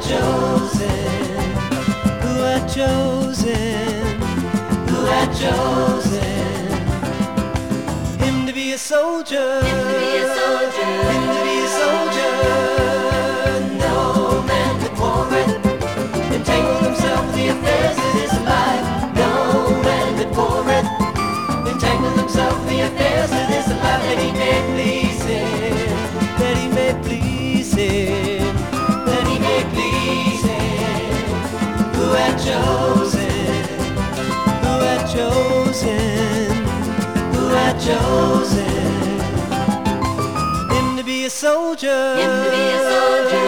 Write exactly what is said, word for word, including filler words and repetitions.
chosen, who had chosen, who had chosen him to be a soldier, him to be a soldier, him to be a soldier. No man could more entangle himself with the affairs of this life. No man could more entangle himself with the affairs of this life, that he may please him, that he may please him, that he may please him, who had chosen, who had chosen, who had chosen him to be a soldier, him to be a soldier.